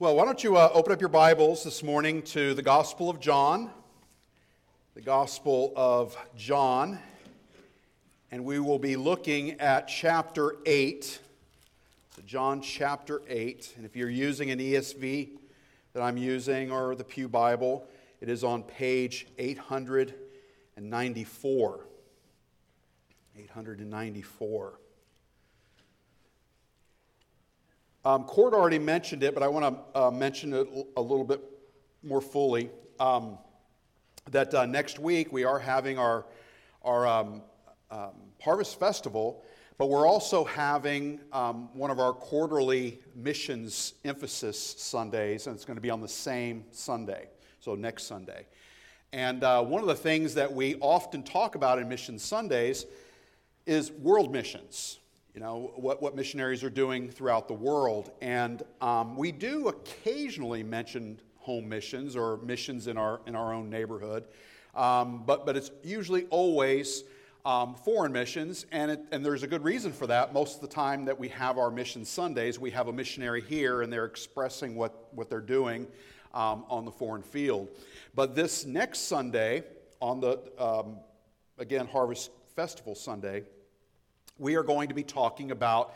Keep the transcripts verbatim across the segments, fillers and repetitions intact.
Well, why don't you uh, open up your Bibles this morning to the Gospel of John, the Gospel of John, and we will be looking at chapter eight, so John chapter eight, and if you're using an E S V that I'm using or the Pew Bible, it is on page eight hundred ninety-four. eight hundred ninety-four. Um, Cord already mentioned it, but I want to uh, mention it a little bit more fully. Um, that uh, next week we are having our our um, um, Harvest Festival, but we're also having um, one of our quarterly missions emphasis Sundays, and it's going to be on the same Sunday, so next Sunday. And uh, one of the things that we often talk about in Mission Sundays is world missions. You know, what, what missionaries are doing throughout the world. And um, we do occasionally mention home missions or missions in our in our own neighborhood. Um, but, but it's usually always um, foreign missions, and, it, and there's a good reason for that. Most of the time that we have our Mission Sundays, we have a missionary here, and they're expressing what, what they're doing um, on the foreign field. But this next Sunday, on the, um, again, Harvest Festival Sunday, we are going to be talking about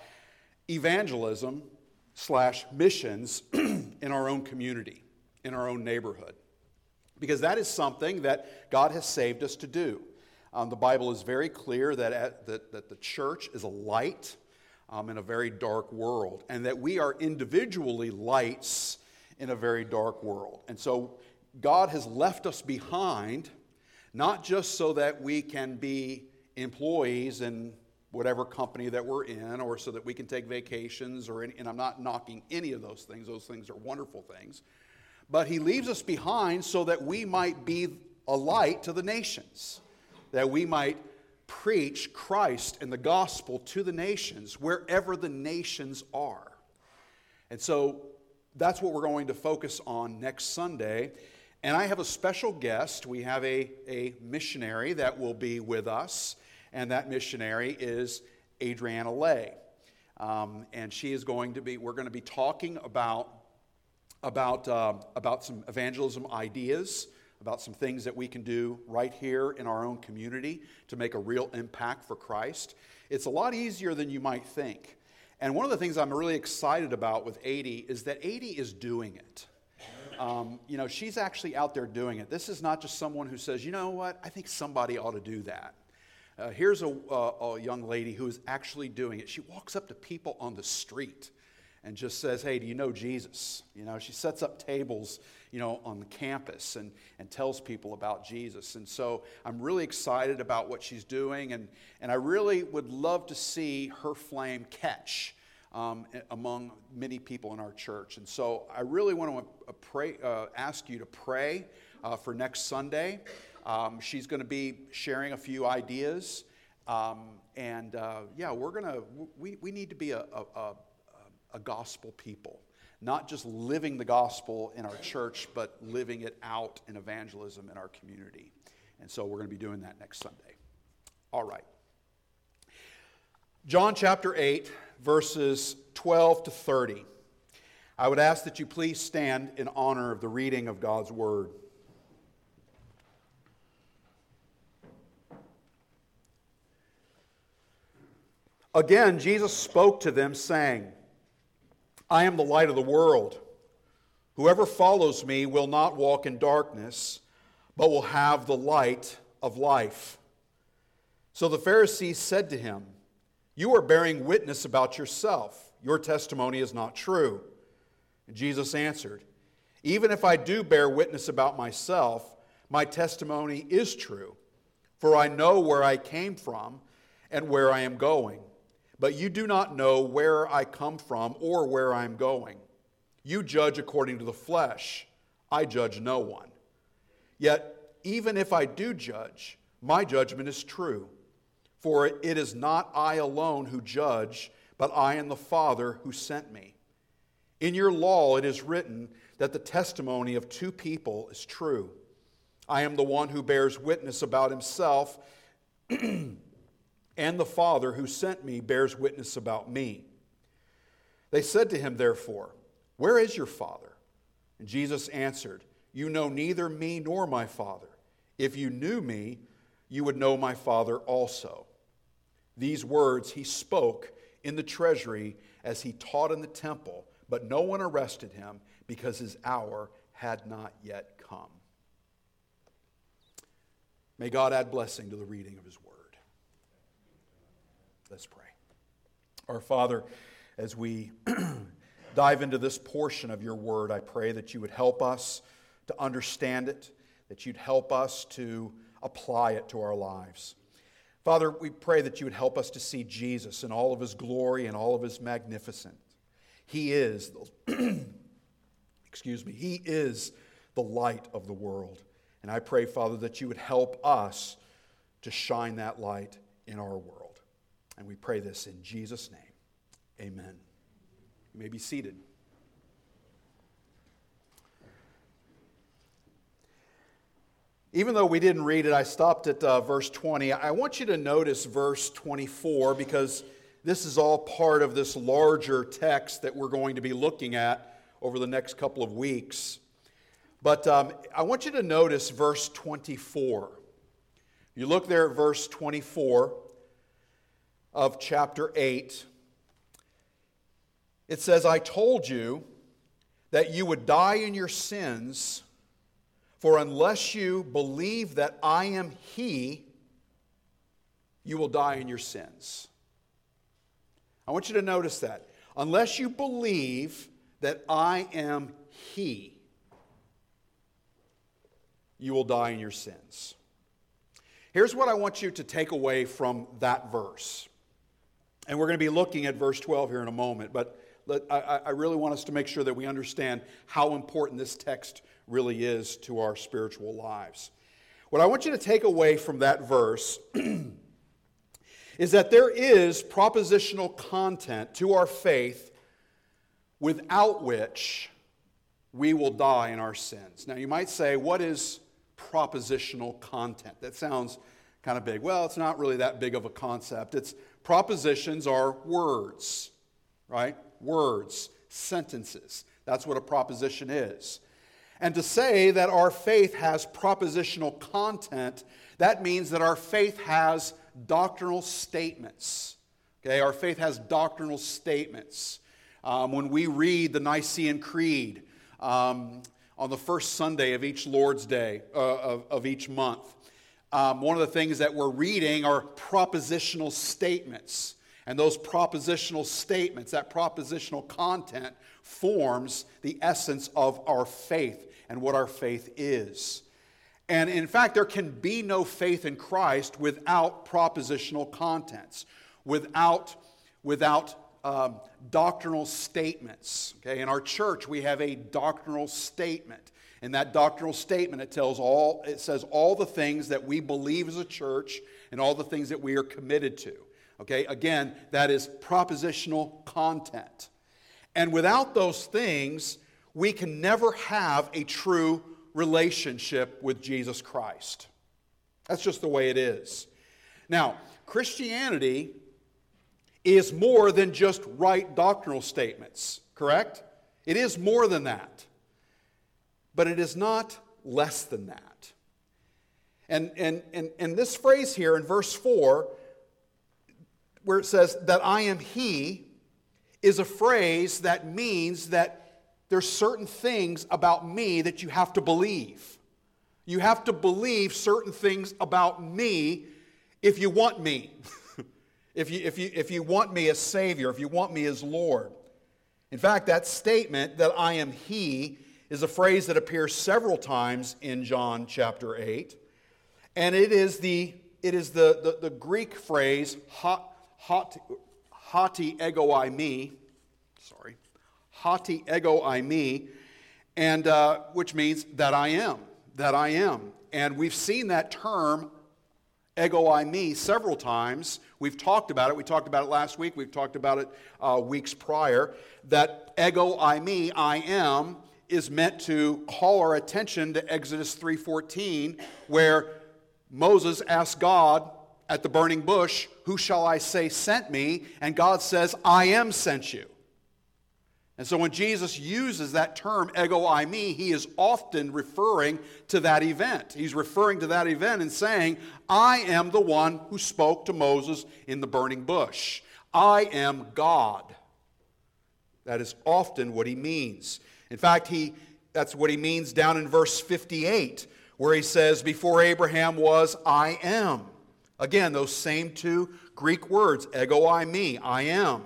evangelism slash missions in our own community, in our own neighborhood. Because that is something that God has saved us to do. Um, the Bible is very clear that, at, that, that the church is a light um, in a very dark world, and that we are individually lights in a very dark world. And so God has left us behind, not just so that we can be employees and whatever company that we're in, or so that we can take vacations, or any, and I'm not knocking any of those things. Those things are wonderful things. But he leaves us behind so that we might be a light to the nations, that we might preach Christ and the gospel to the nations, wherever the nations are. And so that's what we're going to focus on next Sunday. And I have a special guest. We have a, a missionary that will be with us. And that missionary is Adriana Lay. Um, and she is going to be, we're going to be talking about, about, uh, about some evangelism ideas, about some things that we can do right here in our own community to make a real impact for Christ. It's a lot easier than you might think. And one of the things I'm really excited about with Adi is that Adi is doing it. Um, you know, she's actually out there doing it. This is not just someone who says, you know what, I think somebody ought to do that. Uh, here's a, uh, a young lady who is actually doing it. She walks up to people on the street and just says, hey, do you know Jesus? You know, she sets up tables, you know, on the campus and, and tells people about Jesus. And so I'm really excited about what she's doing, and, and I really would love to see her flame catch um, among many people in our church. And so I really want to pray, uh, ask you to pray uh, for next Sunday. Um, she's going to be sharing a few ideas, um, and uh, yeah, we're going to, we, we need to be a, a, a, a gospel people, not just living the gospel in our church, but living it out in evangelism in our community. And so we're going to be doing that next Sunday. All right. John chapter eight, verses twelve to thirty. I would ask that you please stand in honor of the reading of God's word. Again, Jesus spoke to them, saying, I am the light of the world. Whoever follows me will not walk in darkness, but will have the light of life. So the Pharisees said to him, you are bearing witness about yourself. Your testimony is not true. And Jesus answered, even if I do bear witness about myself, my testimony is true, for I know where I came from and where I am going. But you do not know where I come from or where I am going. You judge according to the flesh. I judge no one. Yet, even if I do judge, my judgment is true. For it is not I alone who judge, but I and the Father who sent me. In your law it is written that the testimony of two people is true. I am the one who bears witness about himself, and the Father who sent me bears witness about me. They said to him, therefore, where is your Father? And Jesus answered, "You know neither me nor my Father. If you knew me, you would know my Father also." These words he spoke in the treasury as he taught in the temple, but no one arrested him because his hour had not yet come. May God add blessing to the reading of his word. Let's pray. Our Father, as we dive into this portion of your word, I pray that you would help us to understand it, that you'd help us to apply it to our lives. Father, we pray that you would help us to see Jesus in all of his glory and all of his magnificence. He is, excuse me, he is the light of the world. And I pray, Father, that you would help us to shine that light in our world. And we pray this in Jesus' name. Amen. You may be seated. Even though we didn't read it, I stopped at uh, verse twenty. I want you to notice verse twenty-four because this is all part of this larger text that we're going to be looking at over the next couple of weeks. But um, I want you to notice verse twenty-four. You look there at verse twenty-four of chapter eight. It says, "I told you that you would die in your sins, for unless you believe that I am He, you will die in your sins." I want you to notice that. Unless you believe that I am He, you will die in your sins. Here's what I want you to take away from that verse. And we're going to be looking at verse twelve here in a moment, but I, I really want us to make sure that we understand how important this text really is to our spiritual lives. What I want you to take away from that verse is that there is propositional content to our faith without which we will die in our sins. Now you might say, what is propositional content? That sounds kind of big. Well, it's not really that big of a concept. It's propositions are words, right? Words, sentences. That's what a proposition is. And to say that our faith has propositional content, that means that our faith has doctrinal statements. Okay, our faith has doctrinal statements. Um, when we read the Nicene Creed um, on the first Sunday of each Lord's Day, uh, of, of each month, um, one of the things that we're reading are propositional statements. And those propositional statements, that propositional content, forms the essence of our faith and what our faith is. And in fact, there can be no faith in Christ without propositional contents, without, without um, doctrinal statements. Okay? In our church, we have a doctrinal statement. In that doctrinal statement, it tells all, it says all the things that we believe as a church and all the things that we are committed to. Okay, again, that is propositional content. And without those things, we can never have a true relationship with Jesus Christ. That's just the way it is. Now, Christianity is more than just right doctrinal statements, correct? It is more than that. But it is not less than that. And, and, and, and this phrase here in verse four, where it says that I am He, is a phrase that means that there's certain things about me that you have to believe. You have to believe certain things about me if you want me. if you, if you, if you want me as Savior, if you want me as Lord. In fact, that statement that I am He is a phrase that appears several times in John chapter eight. And it is the, it is the, the, the Greek phrase ha, Hati, hati ego I me, sorry, hati ego I me, and uh, which means that I am, that I am. And we've seen that term, ego I me, several times. We've talked about it. We talked about it last week. We've talked about it uh, weeks prior. That ego I me, I am, is meant to call our attention to Exodus three fourteen, where Moses asked God at the burning bush, who shall I say sent me? And God says, I am sent you. And so when Jesus uses that term, ego eimi, he is often referring to that event. He's referring to that event and saying, I am the one who spoke to Moses in the burning bush. I am God. That is often what he means. In fact, he that's what he means down in verse fifty-eight, where he says, before Abraham was, I am. Again, those same two Greek words, ego eimi, I am.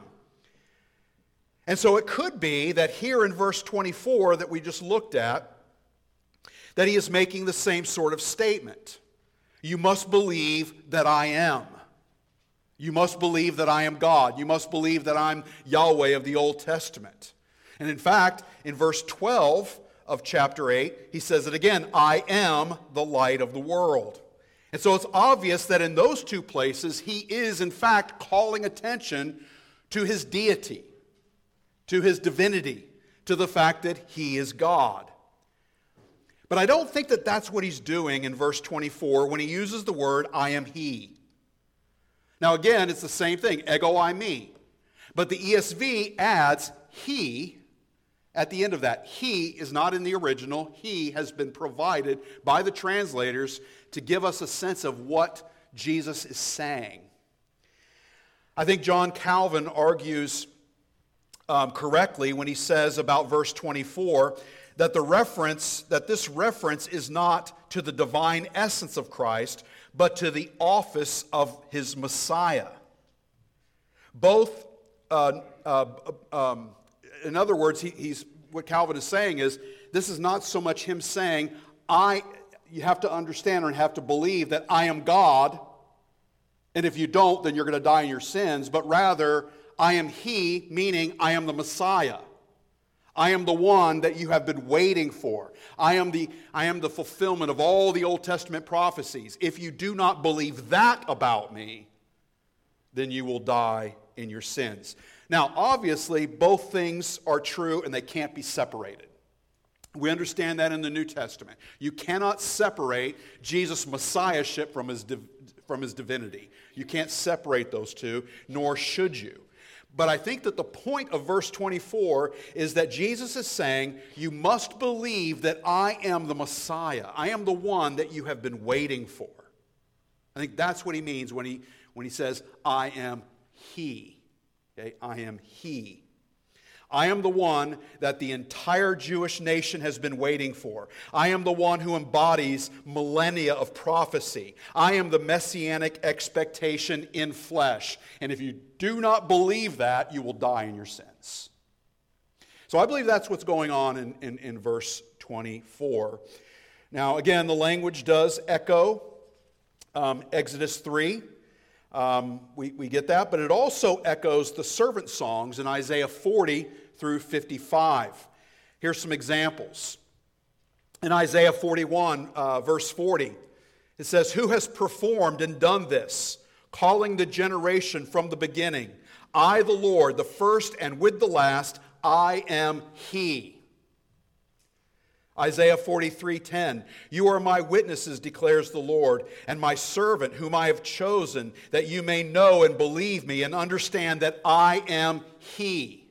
And so it could be that here in verse twenty-four that we just looked at, that he is making the same sort of statement. You must believe that I am. You must believe that I am God. You must believe that I'm Yahweh of the Old Testament. And in fact, in verse twelve of chapter eight, he says it again, I am the light of the world. And so it's obvious that in those two places, he is in fact calling attention to his deity, to his divinity, to the fact that he is God. But I don't think that that's what he's doing in verse twenty-four when he uses the word, I am he. Now again, it's the same thing, ego eimi. But the E S V adds he at the end of that. He is not in the original. He has been provided by the translators to give us a sense of what Jesus is saying. I think John Calvin argues um, correctly when he says about verse twenty-four that the reference, that this reference is not to the divine essence of Christ, but to the office of his Messiah. Both, uh, uh, um, in other words, he, he's what Calvin is saying is, this is not so much him saying, I, you have to understand or have to believe that I am God, and if you don't, then you're going to die in your sins, but rather, I am he, meaning I am the Messiah. I am the one that you have been waiting for. I am the, I am the fulfillment of all the Old Testament prophecies. If you do not believe that about me, then you will die in your sins. Now, obviously, both things are true and they can't be separated. We understand that in the New Testament. You cannot separate Jesus' messiahship from his, div- from his divinity. You can't separate those two, nor should you. But I think that the point of verse twenty-four is that Jesus is saying, you must believe that I am the Messiah. I am the one that you have been waiting for. I think that's what he means when he, when he says, I am he. Okay? I am he. I am the one that the entire Jewish nation has been waiting for. I am the one who embodies millennia of prophecy. I am the messianic expectation in flesh. And if you do not believe that, you will die in your sins. So I believe that's what's going on in, in, in verse twenty-four. Now, again, the language does echo um, Exodus three. Um, we, we get that, but it also echoes the servant songs in Isaiah forty through fifty-five. Here's some examples. In Isaiah forty-one, uh, verse forty, it says, who has performed and done this, calling the generation from the beginning? I, the Lord, the first and with the last, I am he. Isaiah forty-three ten, you are my witnesses, declares the Lord, and my servant whom I have chosen, that you may know and believe me and understand that I am he.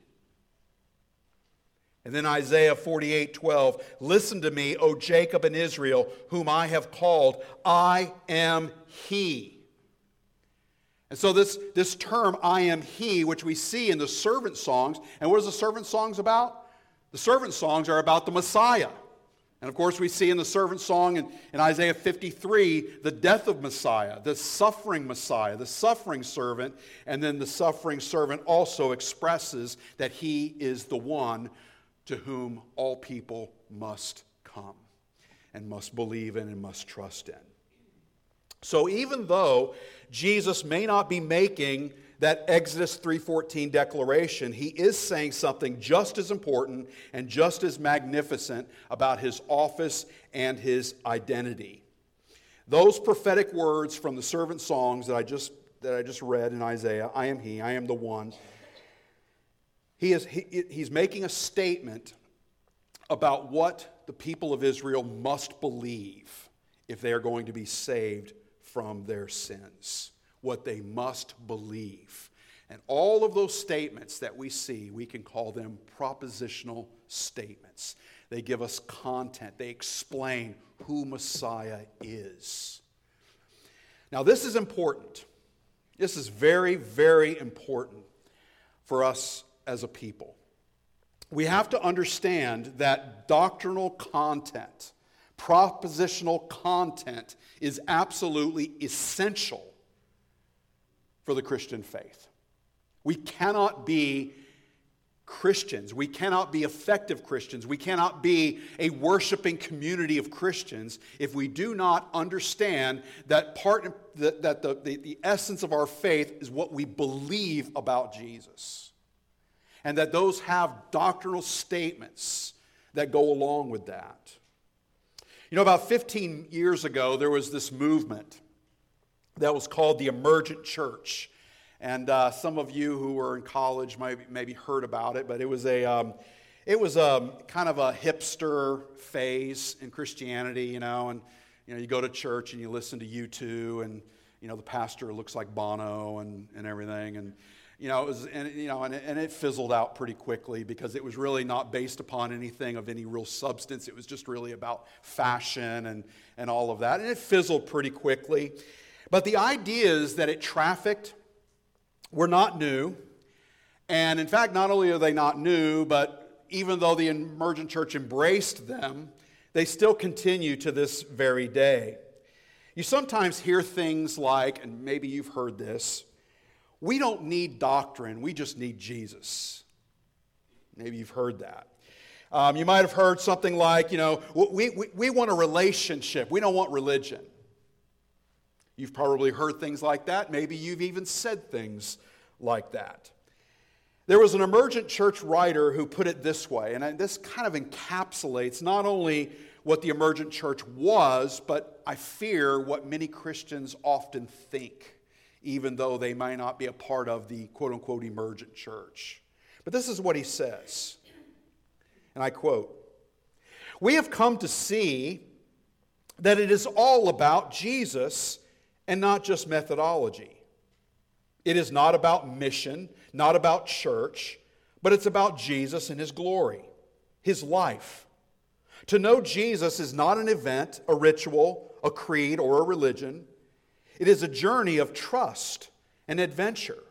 And then Isaiah forty-eight twelve, listen to me, O Jacob and Israel, whom I have called, I am he. And so this, this term, I am he, which we see in the servant songs, and what is the servant songs about? The servant songs are about the Messiah. And of course, we see in the servant song in, in Isaiah fifty-three, the death of Messiah, the suffering Messiah, the suffering servant, and then the suffering servant also expresses that he is the one to whom all people must come and must believe in and must trust in. So even though Jesus may not be making that Exodus three fourteen declaration, he is saying something just as important and just as magnificent about his office and his identity. Those prophetic words from the servant songs that I just that I just read in Isaiah, I am he, I am the one. He is he, he's making a statement about what the people of Israel must believe if they are going to be saved from their sins. What they must believe. And all of those statements that we see, we can call them propositional statements. They give us content. They explain who Messiah is. Now, this is important. This is very, very important for us as a people. We have to understand that doctrinal content, propositional content, is absolutely essential for the Christian faith. We cannot be Christians. We cannot be effective Christians. We cannot be a worshiping community of Christians if we do not understand that part that, that the, the, the essence of our faith is what we believe about Jesus. And that those have doctrinal statements that go along with that. You know, about fifteen years ago, there was this movement that was called the Emergent Church. And uh, some of you who were in college maybe, maybe heard about it, but it was a um, it was a kind of a hipster phase in Christianity, you know. And you know, you go to church and you listen to U two, and you know the pastor looks like Bono and, and everything, and you know it was and you know and it, and it fizzled out pretty quickly because it was really not based upon anything of any real substance. It was just really about fashion and and all of that, and it fizzled pretty quickly. But the ideas that it trafficked were not new. And in fact, not only are they not new, but even though the Emergent Church embraced them, they still continue to this very day. You sometimes hear things like, and maybe you've heard this, we don't need doctrine, we just need Jesus. Maybe you've heard that. Um, you might have heard something like, you know, we, we, we want a relationship, we don't want religion. You've probably heard things like that. Maybe you've even said things like that. There was an Emergent Church writer who put it this way, and this kind of encapsulates not only what the Emergent Church was, but I fear what many Christians often think, even though they might not be a part of the quote-unquote Emergent Church. But this is what he says, and I quote, "We have come to see that it is all about Jesus and not just methodology. It is not about mission, not about church, but it's about Jesus and His glory, His life. To know Jesus is not an event, a ritual, a creed, or a religion. It is a journey of trust and adventure.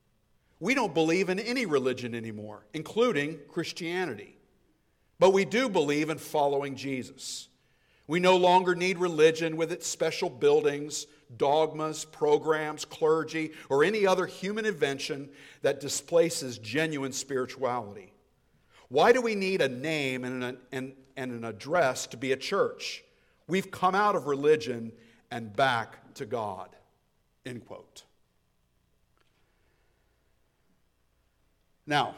We don't believe in any religion anymore, including Christianity. But we do believe in following Jesus. We no longer need religion with its special buildings, dogmas, programs, clergy, or any other human invention that displaces genuine spirituality. Why do we need a name and an, and, and an address to be a church? We've come out of religion and back to God." End quote. Now,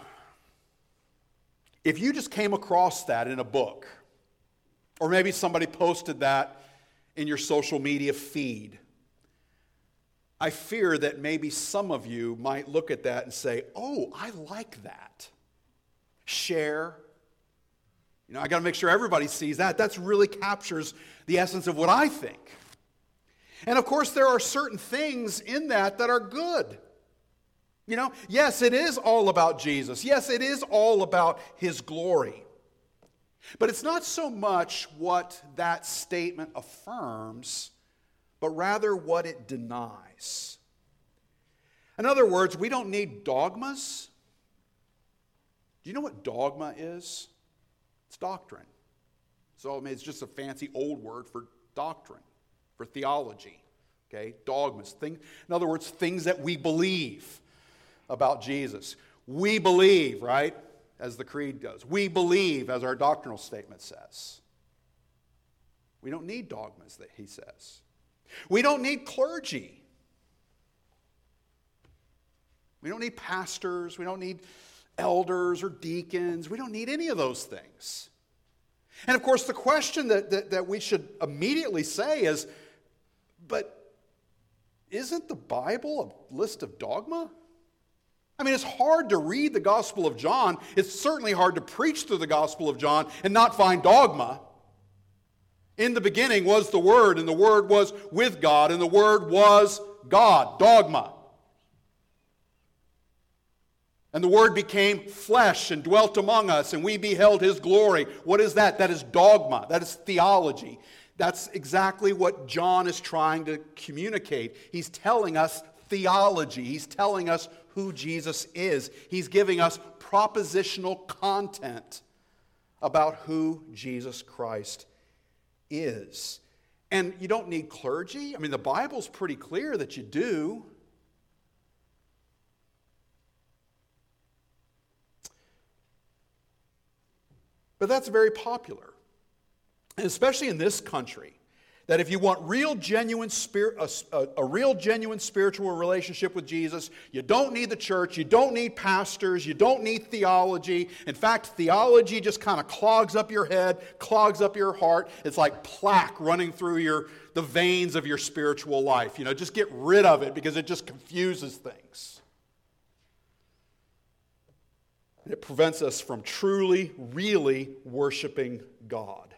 if you just came across that in a book, or maybe somebody posted that in your social media feed, I fear that maybe some of you might look at that and say, "Oh, I like that." Share. You know, I got to make sure everybody sees that. That really captures the essence of what I think. And of course, there are certain things in that that are good. You know, yes, it is all about Jesus. Yes, it is all about His glory. But it's not so much what that statement affirms, but rather what it denies. In other words, we don't need dogmas. Do you know what dogma is? It's doctrine. So I mean, it's just a fancy old word for doctrine, for theology. Okay, dogmas. Thing, in other words, things that we believe about Jesus. We believe, right? As the creed goes. We believe, as our doctrinal statement says. We don't need dogmas, that he says. We don't need clergy. We don't need pastors. We don't need elders or deacons. We don't need any of those things. And of course, the question that, that, that we should immediately say is, but isn't the Bible a list of dogma? I mean, it's hard to read the Gospel of John. It's certainly hard to preach through the Gospel of John and not find dogma. In the beginning was the Word, and the Word was with God, and the Word was God. Dogma. And the Word became flesh and dwelt among us, and we beheld His glory. What is that? That is dogma. That is theology. That's exactly what John is trying to communicate. He's telling us theology. He's telling us who Jesus is. He's giving us propositional content about who Jesus Christ is. And you don't need clergy. I mean, the Bible's pretty clear that you do. But that's very popular, and especially in this country, that if you want real, genuine spirit, a, a real, genuine spiritual relationship with Jesus, you don't need the church, you don't need pastors, you don't need theology. In fact, theology just kind of clogs up your head, clogs up your heart. It's like plaque running through your the veins of your spiritual life. You know, just get rid of it because it just confuses things. It prevents us from truly, really worshiping God.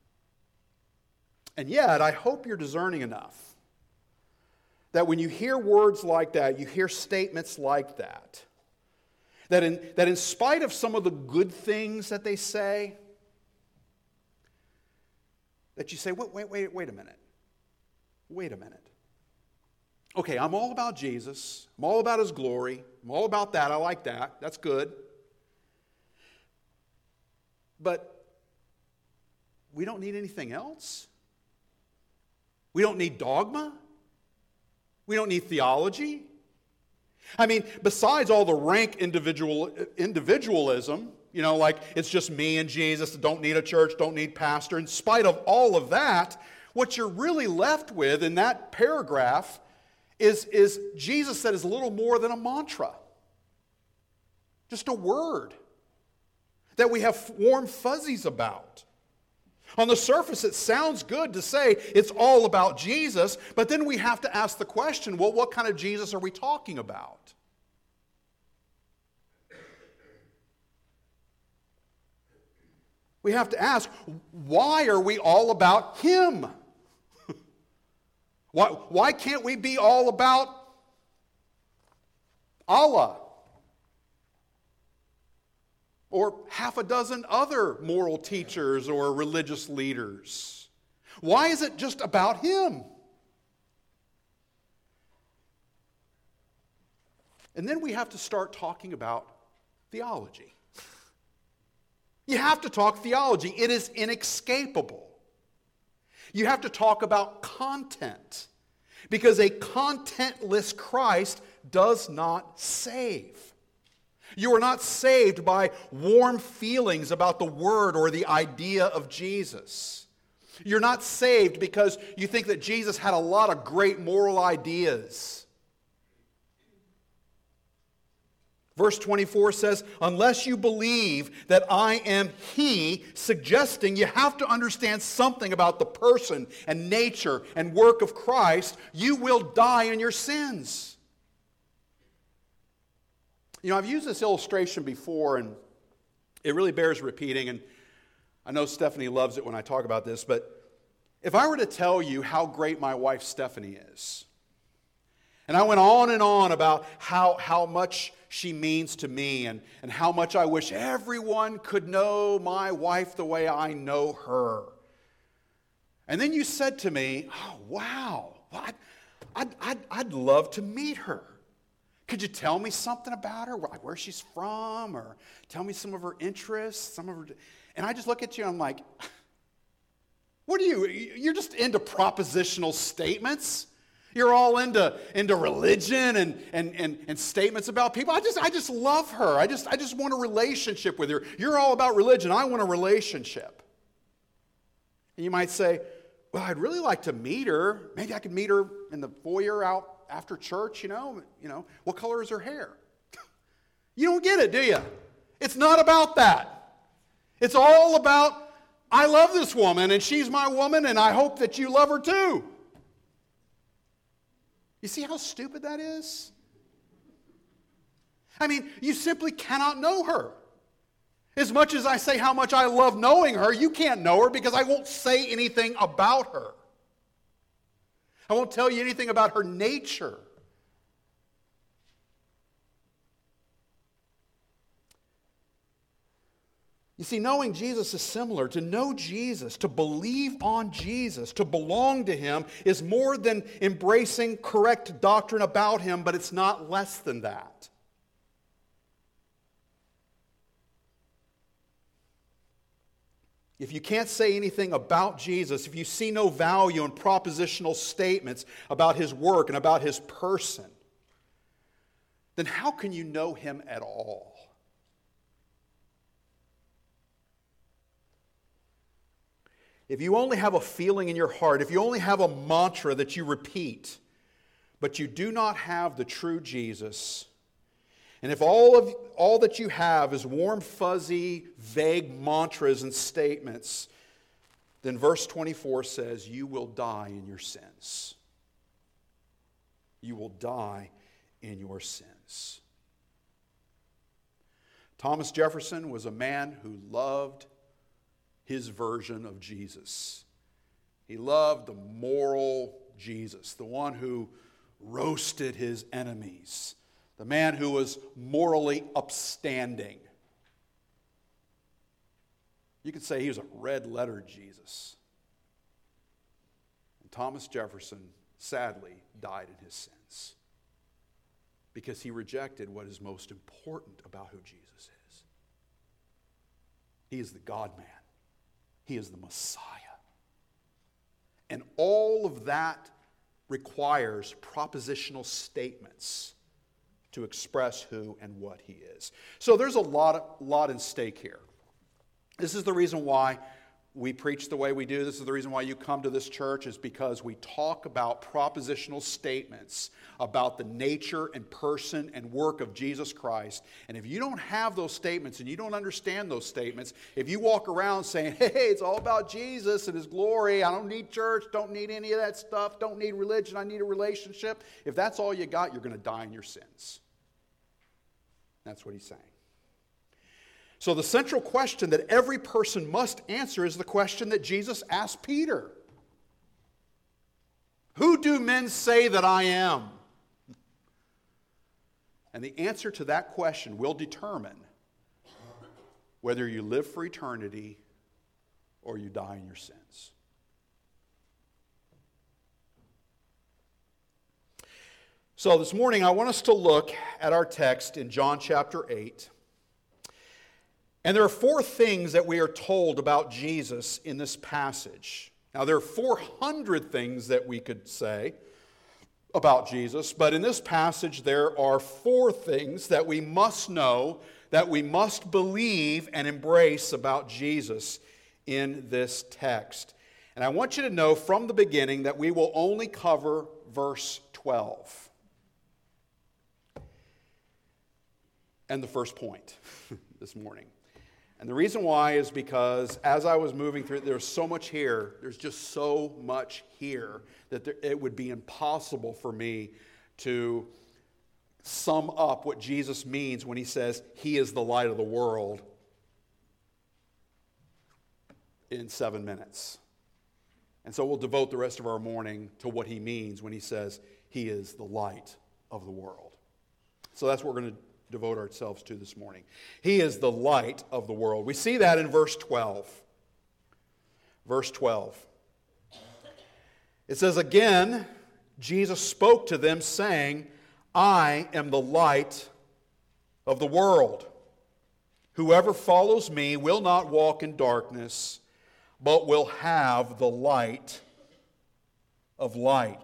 And yet, I hope you're discerning enough that when you hear words like that, you hear statements like that, that in, that in spite of some of the good things that they say, that you say, wait, wait, wait, wait a minute. Wait a minute. Okay, I'm all about Jesus. I'm all about His glory. I'm all about that. I like that. That's good. But we don't need anything else. We don't need dogma. We don't need theology. I mean, besides all the rank individual individualism, you know, like it's just me and Jesus, don't need a church, don't need pastor. In spite of all of that, what you're really left with in that paragraph is, is Jesus said is a little more than a mantra. Just a word that we have warm fuzzies about. On the surface, it sounds good to say it's all about Jesus, but then we have to ask the question, well, what kind of Jesus are we talking about? We have to ask, why are we all about Him? why, why can't we be all about Allah? Or half a dozen other moral teachers or religious leaders? Why is it just about Him? And then we have to start talking about theology. You have to talk theology. It is inescapable. You have to talk about content, because a contentless Christ does not save. You are not saved by warm feelings about the word or the idea of Jesus. You're not saved because you think that Jesus had a lot of great moral ideas. Verse twenty-four says, unless you believe that I am He, suggesting you have to understand something about the person and nature and work of Christ, you will die in your sins. You know, I've used this illustration before, and it really bears repeating, and I know Stephanie loves it when I talk about this, but if I were to tell you how great my wife Stephanie is, and I went on and on about how, how much she means to me and, and how much I wish everyone could know my wife the way I know her. And then you said to me, oh, wow, I'd, I'd, I'd, I'd love to meet her. Could you tell me something about her, like where she's from, or tell me some of her interests, some of her... And I just look at you and I'm like, what are you, you're just into propositional statements. You're all into, into religion and, and, and, and statements about people. I just, I just love her. I just, I just want a relationship with her. You're all about religion. I want a relationship. And you might say, well, I'd really like to meet her. Maybe I could meet her in the foyer out after church, you know. You know, what color is her hair? You don't get it, do you? It's not about that. It's all about, I love this woman, and she's my woman, and I hope that you love her too. You see how stupid that is? I mean, you simply cannot know her. As much as I say how much I love knowing her, you can't know her because I won't say anything about her. I won't tell you anything about her nature. You see, knowing Jesus is similar. To know Jesus, to believe on Jesus, to belong to Him is more than embracing correct doctrine about Him, but it's not less than that. If you can't say anything about Jesus, if you see no value in propositional statements about His work and about His person, then how can you know Him at all? If you only have a feeling in your heart, if you only have a mantra that you repeat, but you do not have the true Jesus, and if all of all that you have is warm, fuzzy, vague mantras and statements, then verse twenty-four says, you will die in your sins. You will die in your sins. Thomas Jefferson was a man who loved his version of Jesus. He loved the moral Jesus, the one who roasted his enemies, the man who was morally upstanding. You could say he was a red-letter Jesus. And Thomas Jefferson, sadly, died in his sins because he rejected what is most important about who Jesus is. He is the God-man. He is the Messiah. And all of that requires propositional statements to express who and what He is. So there's a lot, lot in stake here. This is the reason why we preach the way we do. This is the reason why you come to this church, is because we talk about propositional statements about the nature and person and work of Jesus Christ. And if you don't have those statements and you don't understand those statements, if you walk around saying, hey, it's all about Jesus and His glory, I don't need church, don't need any of that stuff, don't need religion, I need a relationship. If that's all you got, you're going to die in your sins. That's what he's saying. So the central question that every person must answer is the question that Jesus asked Peter. Who do men say that I am? And the answer to that question will determine whether you live for eternity or you die in your sins. So this morning I want us to look at our text in John chapter eight. And there are four things that we are told about Jesus in this passage. Now, there are four hundred things that we could say about Jesus, but in this passage there are four things that we must know, that we must believe and embrace about Jesus in this text. And I want you to know from the beginning that we will only cover verse twelve. And the first point this morning. And the reason why is because as I was moving through, there's so much here, there's just so much here that there, it would be impossible for me to sum up what Jesus means when He says He is the light of the world in seven minutes. And so we'll devote the rest of our morning to what He means when He says He is the light of the world. So that's what we're going to devote ourselves to this morning. He is the light of the world. We see that in verse twelve. Verse twelve. It says, again, Jesus spoke to them, saying, I am the light of the world. Whoever follows me will not walk in darkness, but will have the light of light.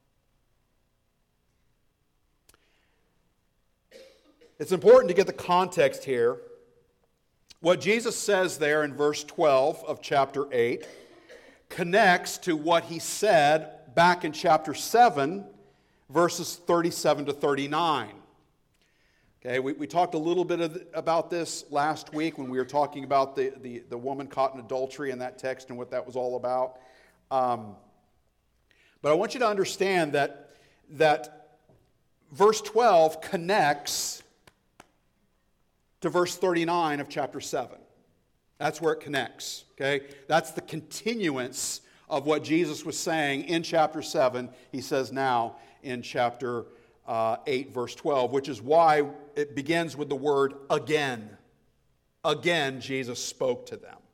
It's important to get the context here. What Jesus says there in verse twelve of chapter eight connects to what He said back in chapter seven, verses thirty-seven to thirty-nine. Okay, we, we talked a little bit of, about this last week when we were talking about the, the, the woman caught in adultery in that text and what that was all about. Um, but I want you to understand that, that verse twelve connects to verse thirty-nine of chapter seven. That's where it connects, okay? That's the continuance of what Jesus was saying in chapter seven. He says now in chapter uh, eight, verse twelve, which is why it begins with the word again. again Jesus spoke to them.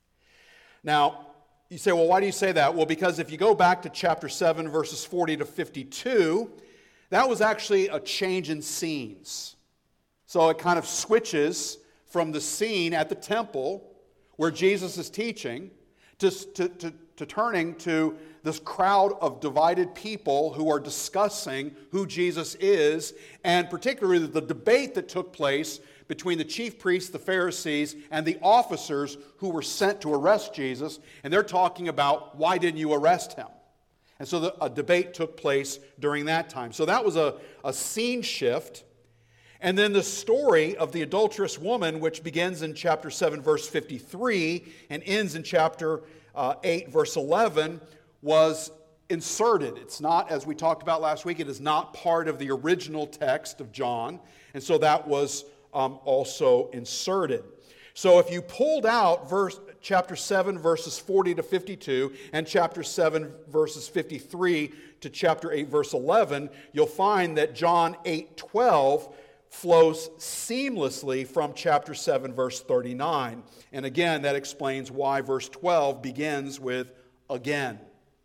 Now, you say, well, why do you say that? Well, because if you go back to chapter seven, verses forty to fifty-two, that was actually a change in scenes. So it kind of switches from the scene at the temple where Jesus is teaching to, to, to, to turning to this crowd of divided people who are discussing who Jesus is, and particularly the debate that took place between the chief priests, the Pharisees, and the officers who were sent to arrest Jesus. And they're talking about, why didn't you arrest him? And so the, a debate took place during that time. So that was a, a scene shift. And then the story of the adulterous woman, which begins in chapter seven, verse fifty-three, and ends in chapter uh, eight, verse eleven, was inserted. It's not, as we talked about last week, it is not part of the original text of John. And so that was um, also inserted. So if you pulled out verse chapter seven, verses forty to fifty-two, and chapter seven, verses fifty-three to chapter eight, verse eleven, you'll find that John eight twelve flows seamlessly from chapter seven, verse thirty-nine. And again, that explains why verse twelve begins with again.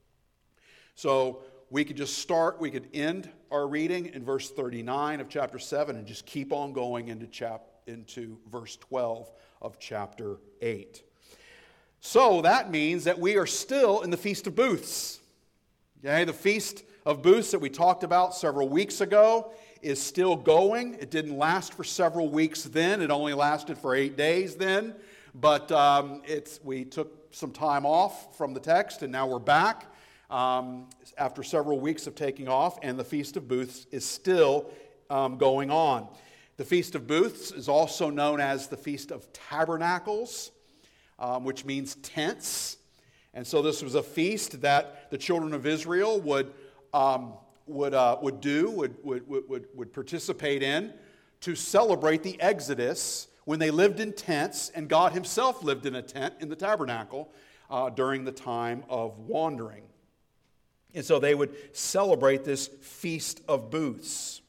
So we could just start, we could end our reading in verse thirty-nine of chapter seven and just keep on going into, chap- into verse twelve of chapter eight. So that means that we are still in the Feast of Booths. Okay, the Feast of Booths that we talked about several weeks ago is still going. It didn't last for several weeks then. It only lasted for eight days then. But um, it's, we took some time off from the text, and now we're back um, after several weeks of taking off, and the Feast of Booths is still um, going on. The Feast of Booths is also known as the Feast of Tabernacles, um, which means tents. And so this was a feast that the children of Israel would um, would uh, would do, would, would would would participate in to celebrate the Exodus when they lived in tents, and God himself lived in a tent in the tabernacle uh, during the time of wandering. And so they would celebrate this Feast of Booths.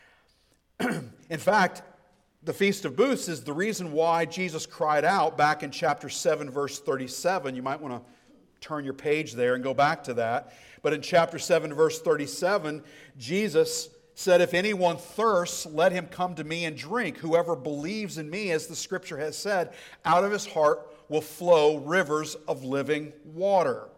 In fact, the Feast of Booths is the reason why Jesus cried out back in chapter seven, verse thirty-seven. You might want to turn your page there and go back to that. But in chapter seven, verse thirty-seven, Jesus said, "If anyone thirsts, let him come to me and drink. Whoever believes in me, as the scripture has said, out of his heart will flow rivers of living water."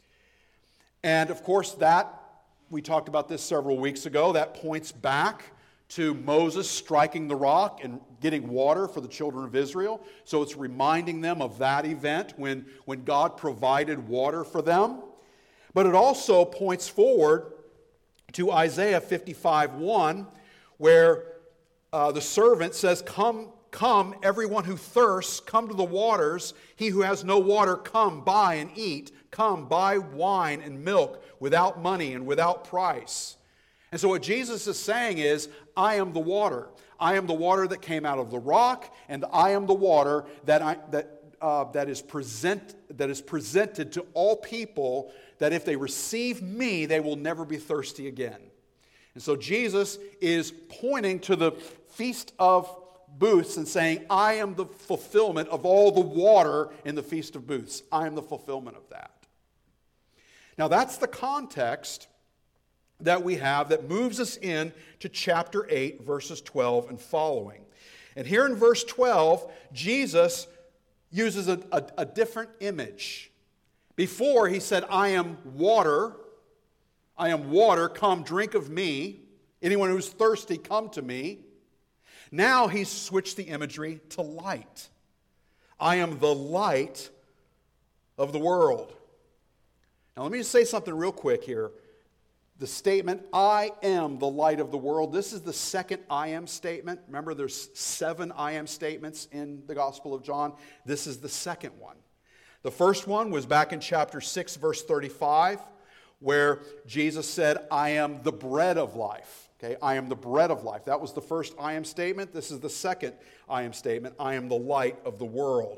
And of course, that, we talked about this several weeks ago, that points back to Moses striking the rock and getting water for the children of Israel. So it's reminding them of that event when, when God provided water for them. But it also points forward to Isaiah fifty-five one, where uh, the servant says, Come, come, everyone who thirsts, come to the waters. He who has no water, come, buy and eat. Come, buy wine and milk without money and without price. And so what Jesus is saying is, I am the water. I am the water that came out of the rock, and I am the water that I, that uh, that is present that is presented to all people, that if they receive me, they will never be thirsty again. And so Jesus is pointing to the Feast of Booths and saying, I am the fulfillment of all the water in the Feast of Booths. I am the fulfillment of that. Now that's the context that we have that moves us in to chapter eight, verses twelve and following. And here in verse twelve, Jesus uses a, a, a different image. Before, he said, I am water. I am water. Come, drink of me. Anyone who's thirsty, come to me. Now he's switched the imagery to light. I am the light of the world. Now let me just say something real quick here. The statement, I am the light of the world, this is the second I am statement. Remember, there's seven I am statements in the Gospel of John. This is the second one. The first one was back in chapter six, verse thirty-five, where Jesus said, I am the bread of life. Okay, I am the bread of life. That was the first I am statement. This is the second I am statement. I am the light of the world.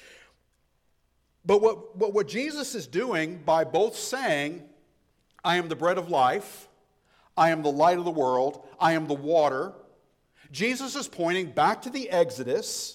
But what, what, what Jesus is doing by both saying, I am the bread of life, I am the light of the world, I am the water, Jesus is pointing back to the Exodus,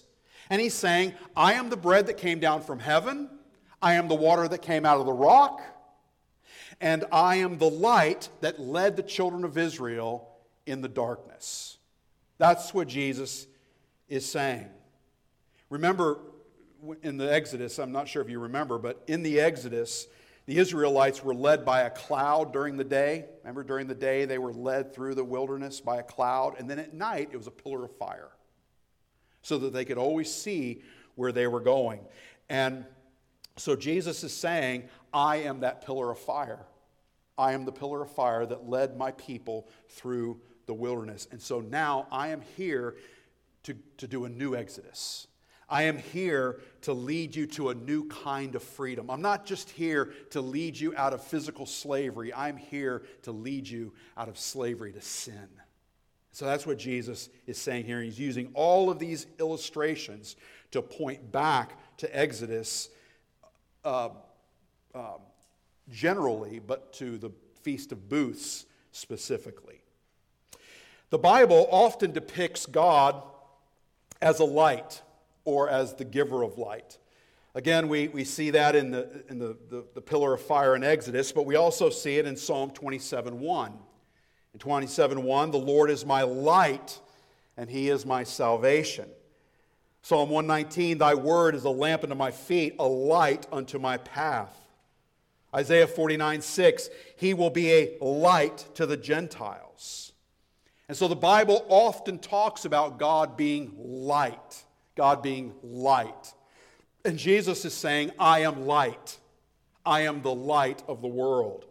And he's saying, I am the bread that came down from heaven. I am the water that came out of the rock. And I am the light that led the children of Israel in the darkness. That's what Jesus is saying. Remember, in the Exodus, I'm not sure if you remember, but in the Exodus, the Israelites were led by a cloud during the day. Remember, during the day, they were led through the wilderness by a cloud. And then at night, it was a pillar of fire, so that they could always see where they were going. And so Jesus is saying, I am that pillar of fire. I am the pillar of fire that led my people through the wilderness. And so now I am here to, to do a new Exodus. I am here to lead you to a new kind of freedom. I'm not just here to lead you out of physical slavery. I'm here to lead you out of slavery to sin. So that's what Jesus is saying here. He's using all of these illustrations to point back to Exodus uh, uh, generally, but to the Feast of Booths specifically. The Bible often depicts God as a light, or as the giver of light. Again, we, we see that in, the, in the, the, the pillar of fire in Exodus, but we also see it in Psalm twenty-seven one. In twenty-seven one, the Lord is my light, and He is my salvation. Psalm one nineteen, thy word is a lamp unto my feet, a light unto my path. Isaiah forty-nine six, He will be a light to the Gentiles. And so the Bible often talks about God being light. God being light. And Jesus is saying, I am light. I am the light of the world.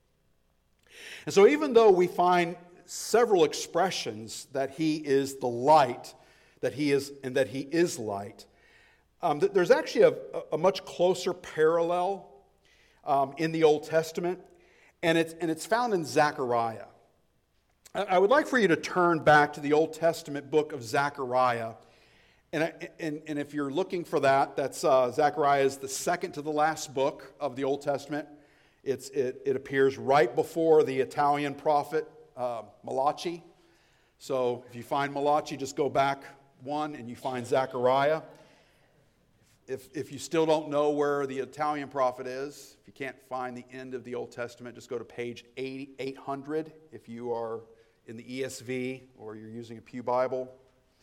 And so even though we find several expressions that He is the light, that He is, and that He is light, um, there's actually a, a much closer parallel um, in the Old Testament, and it's, and it's found in Zechariah. I would like for you to turn back to the Old Testament book of Zechariah. And, and, and if you're looking for that, that's uh, Zechariah is the second to the last book of the Old Testament. It's, it, it appears right before the Italian prophet uh, Malachi. So if you find Malachi, just go back one and you find Zechariah. If, if you still don't know where the Italian prophet is, if you can't find the end of the Old Testament, just go to page eight hundred if you are in the E S V or you're using a Pew Bible.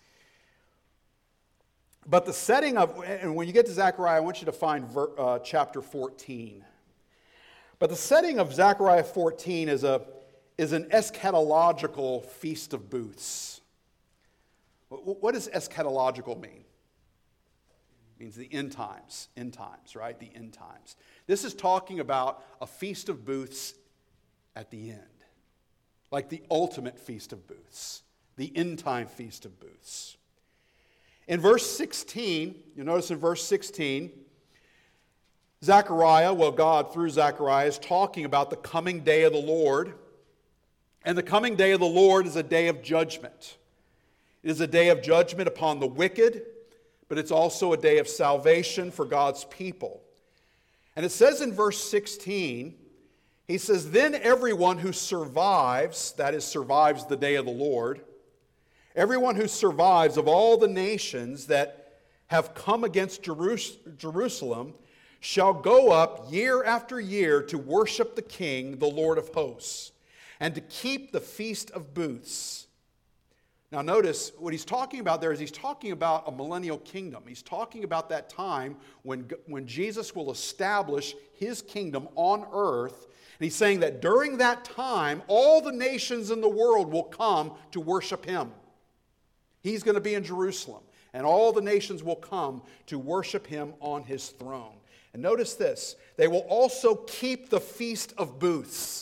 But the setting of, and when you get to Zechariah, I want you to find ver, uh, chapter fourteen. But the setting of Zechariah fourteen is, a, is an eschatological feast of booths. What does eschatological mean? It means the end times, end times, right? The end times. This is talking about a feast of booths at the end. Like the ultimate feast of booths. The end time feast of booths. In verse sixteen, you notice in verse sixteen, Zechariah, well, God through Zechariah is talking about the coming day of the Lord. And the coming day of the Lord is a day of judgment. It is a day of judgment upon the wicked, but it's also a day of salvation for God's people. And it says in verse sixteen, he says, then everyone who survives, that is, survives the day of the Lord, everyone who survives of all the nations that have come against Jerusalem shall go up year after year to worship the King, the Lord of hosts, and to keep the Feast of Booths. Now notice, what he's talking about there is he's talking about a millennial kingdom. He's talking about that time when, when Jesus will establish His kingdom on earth. And he's saying that during that time, all the nations in the world will come to worship Him. He's going to be in Jerusalem, and all the nations will come to worship Him on His throne. And notice this, they will also keep the Feast of Booths.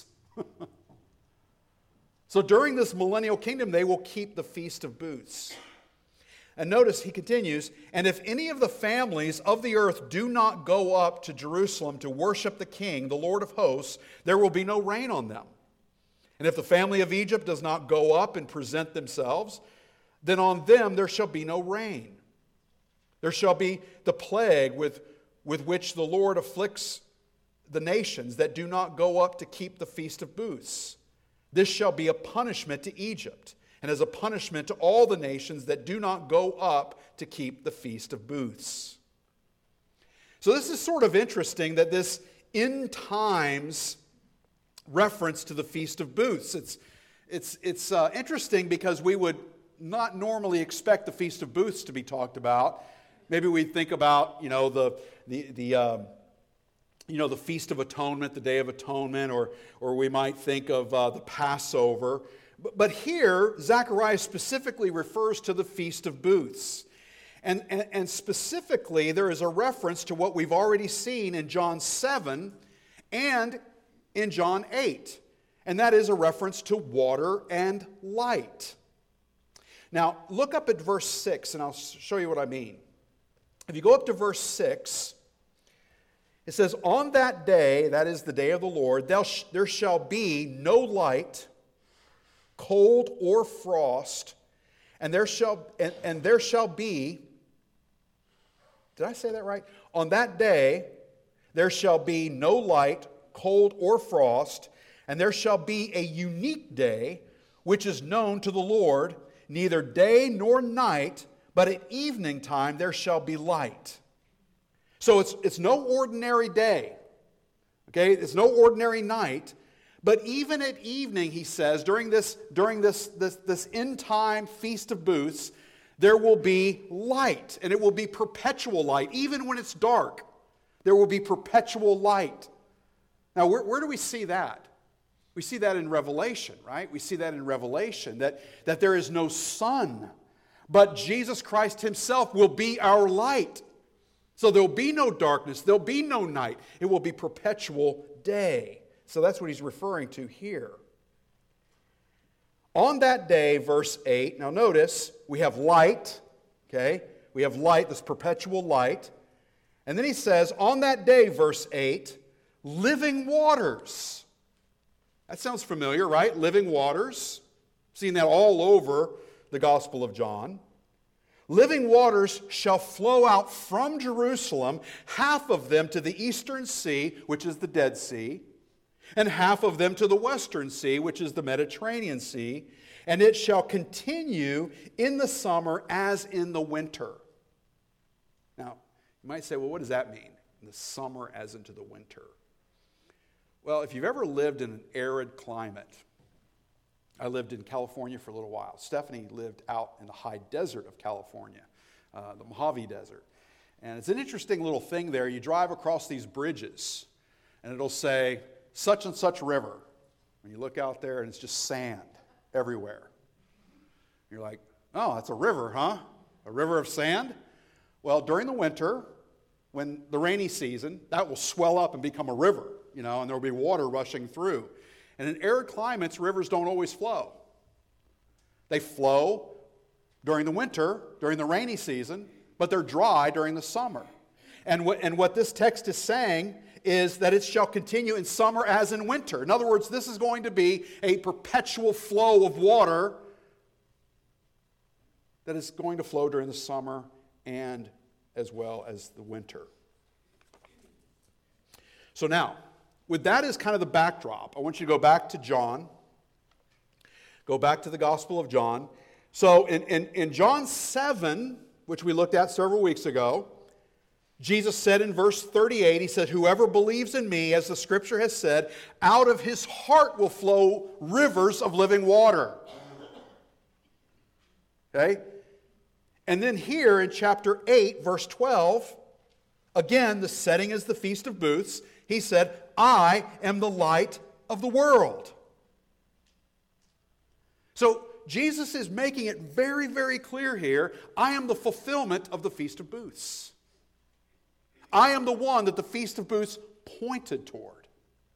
So during this millennial kingdom, they will keep the Feast of Booths. And notice he continues, and if any of the families of the earth do not go up to Jerusalem to worship the King, the Lord of hosts, there will be no rain on them. And if the family of Egypt does not go up and present themselves, then on them there shall be no rain. There shall be the plague with, with which the Lord afflicts the nations that do not go up to keep the Feast of Booths. This shall be a punishment to Egypt, and as a punishment to all the nations that do not go up to keep the Feast of Booths. So this is sort of interesting that this end times reference to the Feast of Booths. It's, it's, it's uh, interesting because we would not normally expect the Feast of Booths to be talked about. Maybe we think about, you know, the the the uh, you know the Feast of Atonement, the Day of Atonement, or or we might think of uh, the Passover. But, but here, Zechariah specifically refers to the Feast of Booths, and, and and specifically there is a reference to what we've already seen in John seven and in John eight, and that is a reference to water and light. Now, look up at verse six, and I'll show you what I mean. If you go up to verse six, it says, "On that day," that is the day of the Lord, "there shall be no light, cold or frost, and there shall and, and there shall be," did I say that right? "On that day there shall be no light, cold or frost, and there shall be a unique day, which is known to the Lord, neither day nor night, but at evening time there shall be light." So it's, it's no ordinary day. Okay? It's no ordinary night. But even at evening, he says, during this, during this, this, this end time Feast of Booths, there will be light. And it will be perpetual light. Even when it's dark, there will be perpetual light. Now, where, where do we see that? We see that in Revelation, right? We see that in Revelation, that, that there is no sun, but Jesus Christ himself will be our light. So there will be no darkness, there will be no night. It will be perpetual day. So that's what he's referring to here. On that day, verse eight, now notice, we have light, okay? We have light, this perpetual light. And then he says, on that day, verse eight, living waters. That sounds familiar, right? Living waters. Seen that all over the Gospel of John. Living waters shall flow out from Jerusalem, half of them to the eastern sea, which is the Dead Sea, and half of them to the western sea, which is the Mediterranean Sea, and it shall continue in the summer as in the winter. Now, you might say, well, what does that mean? In the summer as into the winter. Well, if you've ever lived in an arid climate, I lived in California for a little while. Stephanie lived out in the high desert of California, uh, the Mojave Desert. And it's an interesting little thing there. You drive across these bridges, and it'll say, such and such river. And you look out there, and it's just sand everywhere. You're like, oh, that's a river, huh? A river of sand? Well, during the winter, when the rainy season, that will swell up and become a river, you know, and there will be water rushing through. And in arid climates, rivers don't always flow. They flow during the winter, during the rainy season, but they're dry during the summer. And what, and what this text is saying is that it shall continue in summer as in winter. In other words, this is going to be a perpetual flow of water that is going to flow during the summer and as well as the winter. So now, with that as kind of the backdrop, I want you to go back to John. Go back to the Gospel of John. So in, in, in John seven, which we looked at several weeks ago, Jesus said in verse thirty-eight, he said, "Whoever believes in me, as the Scripture has said, out of his heart will flow rivers of living water." Okay? And then here in chapter eight, verse twelve, again, the setting is the Feast of Booths. He said, "I am the light of the world." So Jesus is making it very, very clear here, I am the fulfillment of the Feast of Booths. I am the one that the Feast of Booths pointed toward.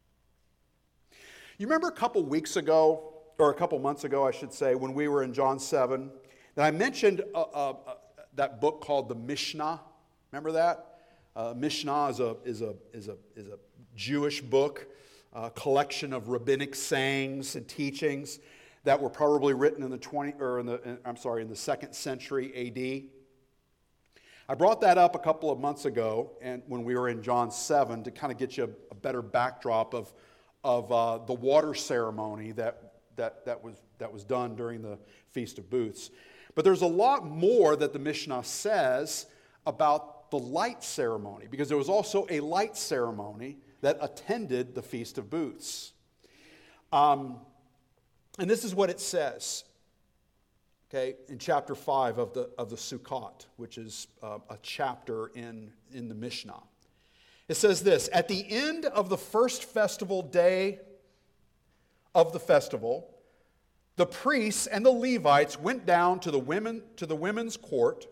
You remember a couple weeks ago, or a couple months ago, I should say, when we were in John seven, that I mentioned uh, uh, uh, that book called the Mishnah. Remember that? Uh, Mishnah is a, is a, is a, is a Jewish book, a collection of rabbinic sayings and teachings that were probably written in the twenty or in the in, I'm sorry in the second century A D. I brought that up a couple of months ago, and when we were in John seven, to kind of get you a, a better backdrop of of uh, the water ceremony that that, that, was, that was done during the Feast of Booths. But there's a lot more that the Mishnah says about the light ceremony, because there was also a light ceremony that attended the Feast of Booths. Um, and this is what it says, okay, in chapter five of the, of the Sukkot, which is uh, a chapter in, in the Mishnah. It says this: at the end of the first festival day of the festival, the priests and the Levites went down to the women to the women's court,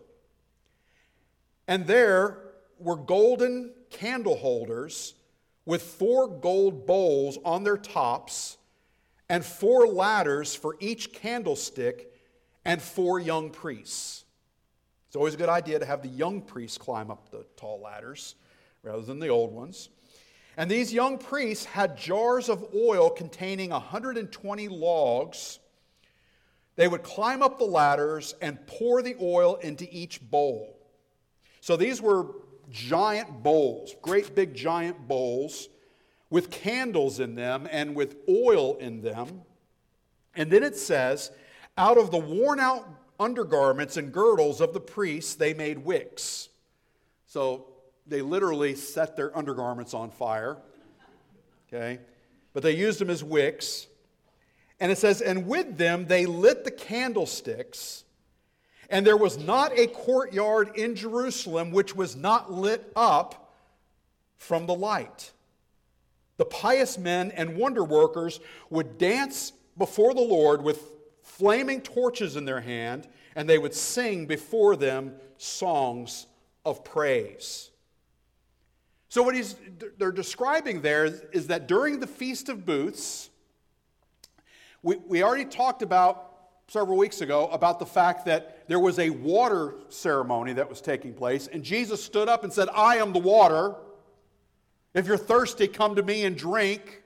and there were golden candle holders with four gold bowls on their tops, and four ladders for each candlestick, and four young priests. It's always a good idea to have the young priests climb up the tall ladders rather than the old ones. And these young priests had jars of oil containing one hundred twenty logs. They would climb up the ladders and pour the oil into each bowl. So these were giant bowls, great big giant bowls with candles in them and with oil in them. And then it says, out of the worn out undergarments and girdles of the priests, they made wicks. So they literally set their undergarments on fire. Okay? But they used them as wicks. And it says, and with them they lit the candlesticks, and there was not a courtyard in Jerusalem which was not lit up from the light. The pious men and wonder workers would dance before the Lord with flaming torches in their hand, and they would sing before them songs of praise. So what he's, they're describing there is, is that during the Feast of Booths, we, we already talked about several weeks ago about the fact that there was a water ceremony that was taking place, and Jesus stood up and said, I am the water. If you're thirsty, come to me and drink.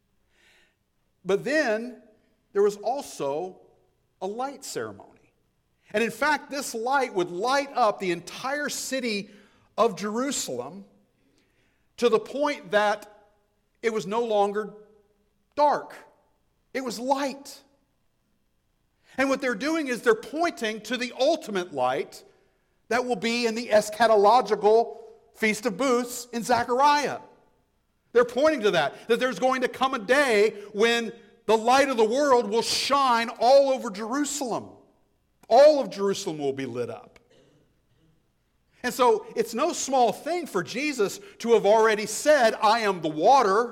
But then there was also a light ceremony. And in fact, this light would light up the entire city of Jerusalem to the point that it was no longer dark. It was light. And what they're doing is they're pointing to the ultimate light that will be in the eschatological Feast of Booths in Zechariah. They're pointing to that, that there's going to come a day when the light of the world will shine all over Jerusalem. All of Jerusalem will be lit up. And so it's no small thing for Jesus to have already said, I am the water.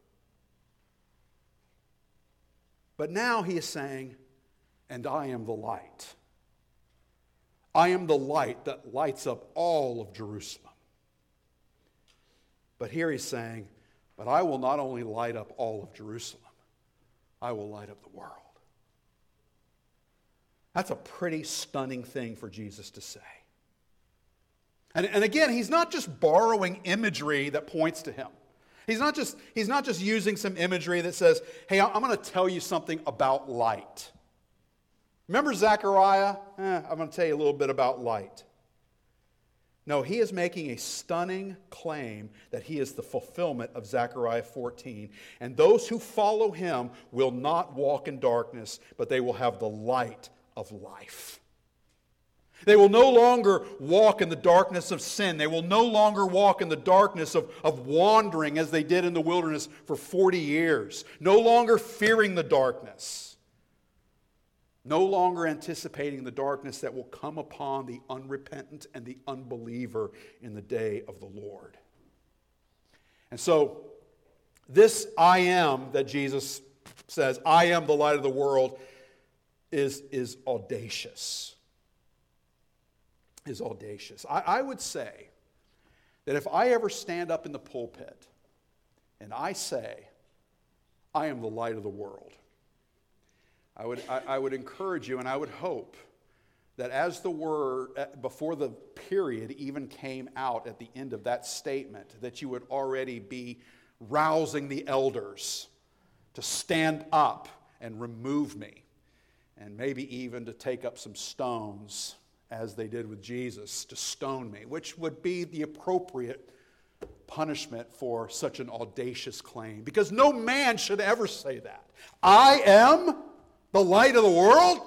But now he is saying, and I am the light. I am the light that lights up all of Jerusalem. But here he's saying, but I will not only light up all of Jerusalem, I will light up the world. That's a pretty stunning thing for Jesus to say. And, and again, he's not just borrowing imagery that points to him. He's not just, he's not just using some imagery that says, hey, I'm going to tell you something about light. Remember Zechariah? Eh, I'm going to tell you a little bit about light. No, he is making a stunning claim that he is the fulfillment of Zechariah fourteen. And those who follow him will not walk in darkness, but they will have the light of life. They will no longer walk in the darkness of sin. They will no longer walk in the darkness of, of wandering as they did in the wilderness for forty years. No longer fearing the darkness. No longer anticipating the darkness that will come upon the unrepentant and the unbeliever in the day of the Lord. And so, this I am that Jesus says, I am the light of the world, is, is audacious. Is audacious. I, I would say that if I ever stand up in the pulpit and I say, I am the light of the world, I would, I, I would encourage you and I would hope that as the word, before the period even came out at the end of that statement, that you would already be rousing the elders to stand up and remove me, and maybe even to take up some stones, as they did with Jesus, to stone me, which would be the appropriate punishment for such an audacious claim, because no man should ever say that. I am the light of the world.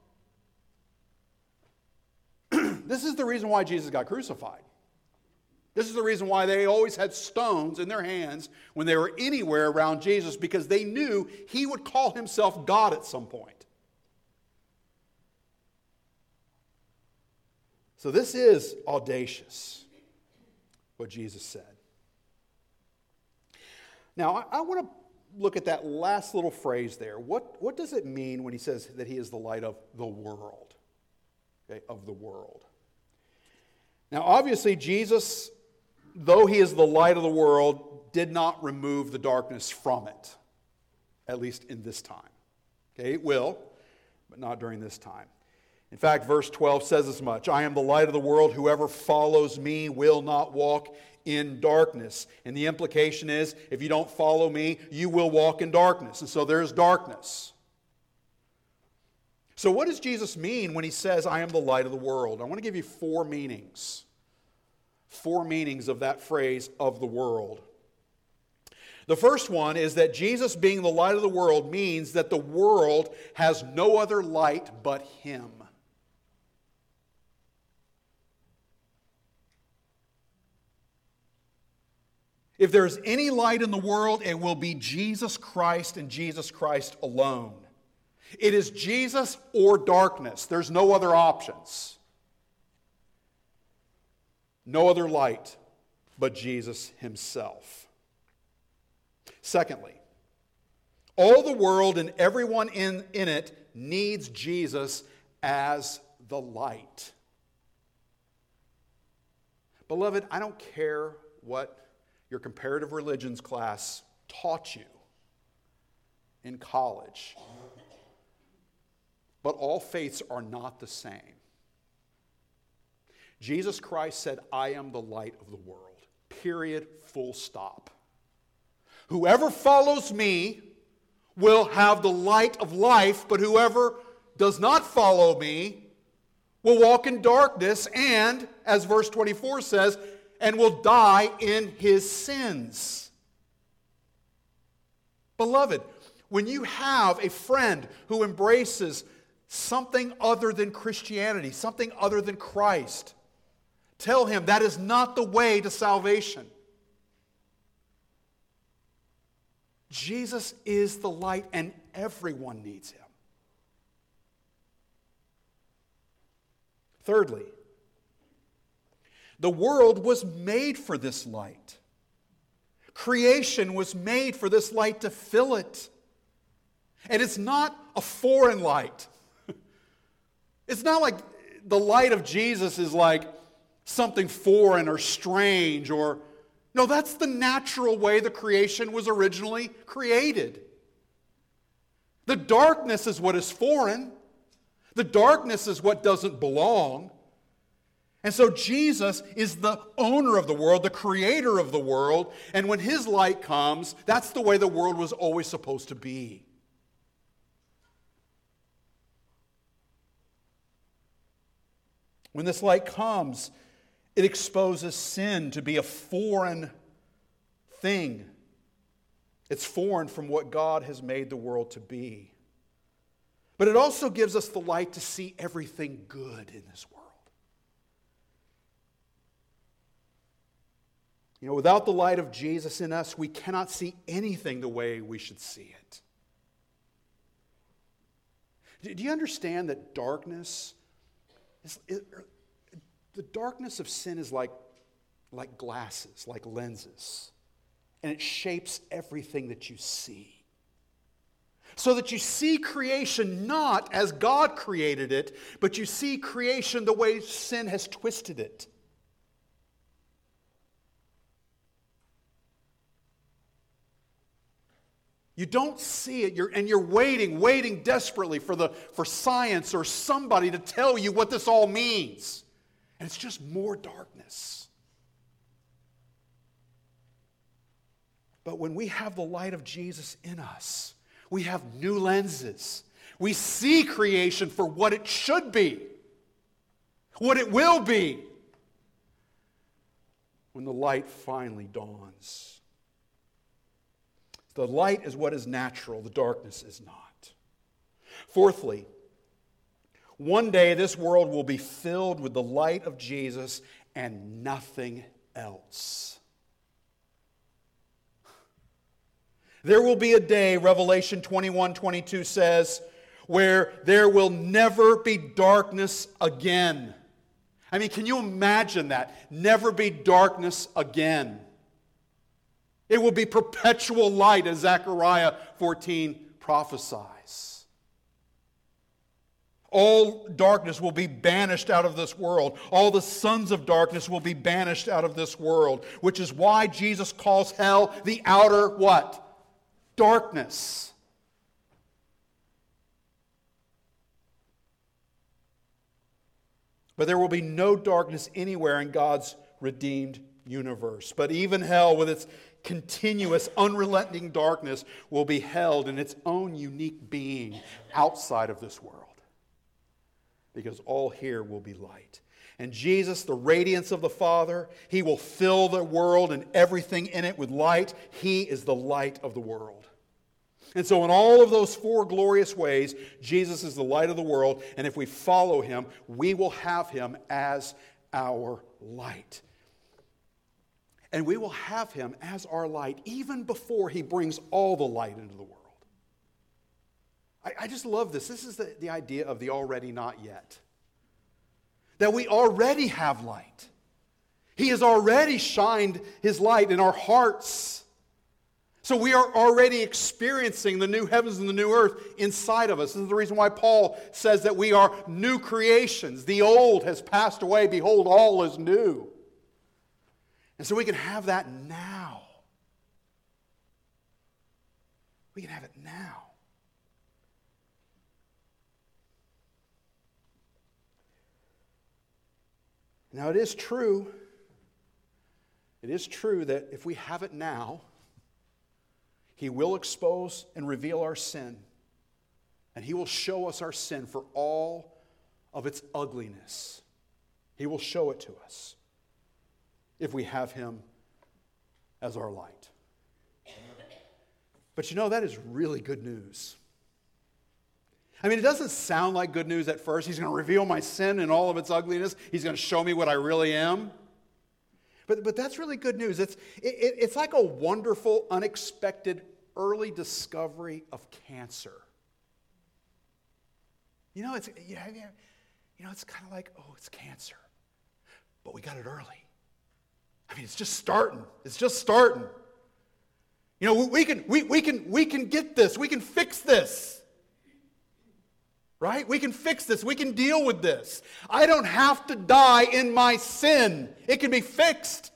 This is the reason why Jesus got crucified. This is the reason why they always had stones in their hands when they were anywhere around Jesus, because they knew he would call himself God at some point. So this is audacious, what Jesus said. Now, I, I want to look at that last little phrase there. What, what does it mean when he says that he is the light of the world? Okay, of the world. Now, obviously, Jesus, though he is the light of the world, did not remove the darkness from it, at least in this time. Okay, it will, but not during this time. In fact, verse twelve says as much. I am the light of the world. Whoever follows me will not walk in darkness. And the implication is, if you don't follow me, you will walk in darkness. And so there's darkness. So what does Jesus mean when he says, I am the light of the world? I want to give you four meanings. Four meanings of that phrase, of the world. The first one is that Jesus being the light of the world means that the world has no other light but him. If there's any light in the world, it will be Jesus Christ and Jesus Christ alone. It is Jesus or darkness. There's no other options. No other light but Jesus himself. Secondly, all the world and everyone in, in it needs Jesus as the light. Beloved, I don't care what your comparative religions class taught you in college, but all faiths are not the same. Jesus Christ said, I am the light of the world. Period. Full stop. Whoever follows me will have the light of life, but whoever does not follow me will walk in darkness and, as verse twenty-four says, and will die in his sins. Beloved, when you have a friend who embraces something other than Christianity, something other than Christ, tell him that is not the way to salvation. Jesus is the light and everyone needs him. Thirdly, the world was made for this light. Creation was made for this light to fill it. And it's not a foreign light. It's not like the light of Jesus is like something foreign or strange or... No, that's the natural way the creation was originally created. The darkness is what is foreign. The darkness is what doesn't belong. And so Jesus is the owner of the world, the creator of the world, and when his light comes, that's the way the world was always supposed to be. When this light comes, it exposes sin to be a foreign thing. It's foreign from what God has made the world to be. But it also gives us the light to see everything good in this world. You know, without the light of Jesus in us, we cannot see anything the way we should see it. Do you understand that darkness is... It, The darkness of sin is like, like glasses, like lenses. And it shapes everything that you see. So that you see creation not as God created it, but you see creation the way sin has twisted it. You don't see it, you're, and you're waiting, waiting desperately for, the, for science or somebody to tell you what this all means. And it's just more darkness. But when we have the light of Jesus in us, we have new lenses. We see creation for what it should be, what it will be. when the light finally dawns. The light is what is natural, the darkness is not. Fourthly, one day this world will be filled with the light of Jesus and nothing else. There will be a day, Revelation twenty-one twenty-two says, where there will never be darkness again. I mean, can you imagine that? Never be darkness again. It will be perpetual light, as Zechariah fourteen prophesies. All darkness will be banished out of this world. All the sons of darkness will be banished out of this world, which is why Jesus calls hell the outer what? Darkness. But there will be no darkness anywhere in God's redeemed universe. But even hell, with its continuous, unrelenting darkness, will be held in its own unique being outside of this world. Because all here will be light. And Jesus, the radiance of the Father, He will fill the world and everything in it with light. He is the light of the world. And so in all of those four glorious ways, Jesus is the light of the world. And if we follow Him, we will have Him as our light. And we will have Him as our light even before He brings all the light into the world. I, I just love this. This is the, the idea of the already not yet. That we already have light. He has already shined His light in our hearts. So we are already experiencing the new heavens and the new earth inside of us. This is the reason why Paul says that we are new creations. The old has passed away. Behold, all is new. And so we can have that now. We can have it now. Now it is true, it is true that if we have it now, He will expose and reveal our sin. And He will show us our sin for all of its ugliness. He will show it to us if we have Him as our light. But you know, that is really good news. I mean, it doesn't sound like good news at first. He's going to reveal my sin and all of its ugliness. He's going to show me what I really am. But, but that's really good news. It's, it, it's like a wonderful, unexpected early discovery of cancer. You know, it's, you know, you know, it's kind of like, oh, it's cancer. But we got it early. I mean, it's just starting. It's just starting. You know, we can, we, we can, we can get this. We can fix this. Right? We can fix this. We can deal with this. I don't have to die in my sin. It can be fixed.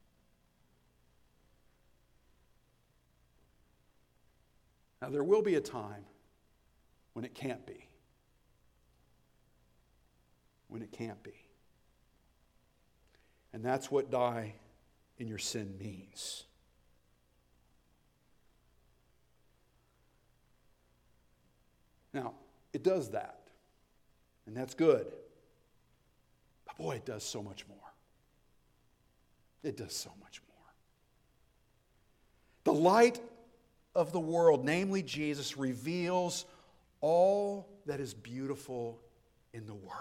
Now, there will be a time when it can't be. When it can't be. And that's what die in your sin means. Now, it does that. And that's good. But boy, it does so much more. It does so much more. The light of the world, namely Jesus, reveals all that is beautiful in the world.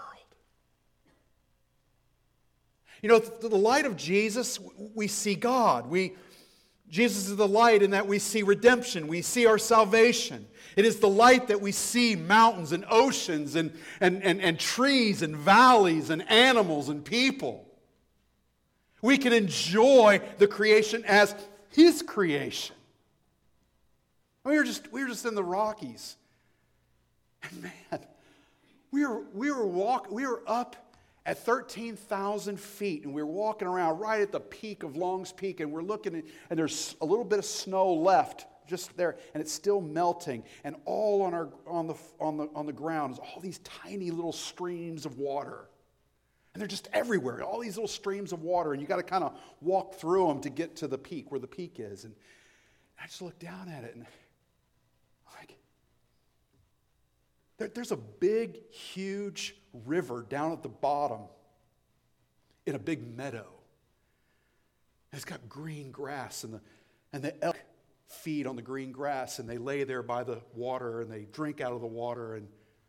You know, through the light of Jesus, we see God. We, Jesus is the light in that we see redemption. We see our salvation. It is the light that we see mountains and oceans and, and, and, and trees and valleys and animals and people. We can enjoy the creation as His creation. We were just, we were just in the Rockies. And man, we were, we were, walk, we were up at thirteen thousand feet, and we were walking around right at the peak of Long's Peak, and we're looking, at, and there's a little bit of snow left just there, and it's still melting, and all on our on the on the on the ground is all these tiny little streams of water, and they're just everywhere. All these little streams of water, and you got to kind of walk through them to get to the peak where the peak is. And I just looked down at it, and like, there, there's a big, huge river down at the bottom in a big meadow. It's got green grass, and the, and the elk feed on the green grass, and they lay there by the water, and they drink out of the water. And,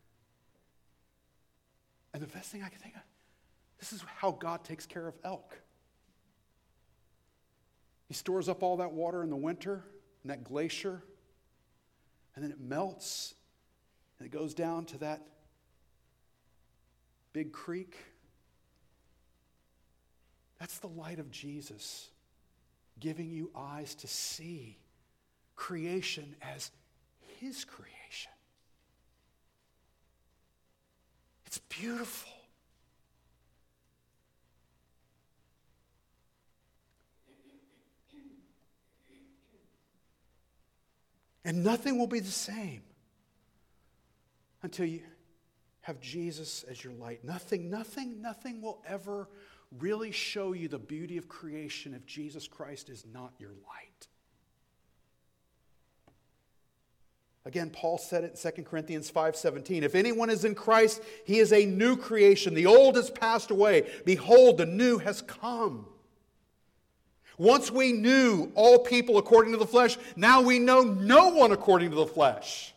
and the best thing I can think of, this is how God takes care of elk. He stores up all that water in the winter, in that glacier, and then it melts, and it goes down to that big creek. That's the light of Jesus, giving you eyes to see creation as His creation. It's beautiful. And nothing will be the same until you have Jesus as your light. Nothing, nothing, nothing will ever really show you the beauty of creation if Jesus Christ is not your light. Again, Paul said it in Second Corinthians five seventeen. If anyone is in Christ, he is a new creation. The old has passed away. Behold, the new has come. Once we knew all people according to the flesh, now we know no one according to the flesh.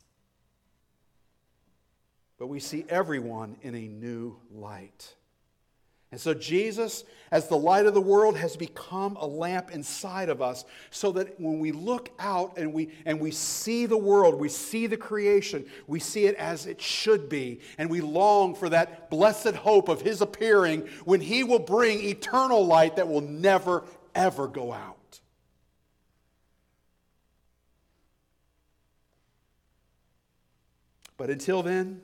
But we see everyone in a new light. And so Jesus, as the light of the world, has become a lamp inside of us so that when we look out and we, and we see the world, we see the creation, we see it as it should be. And we long for that blessed hope of His appearing when He will bring eternal light that will never, ever go out. But until then,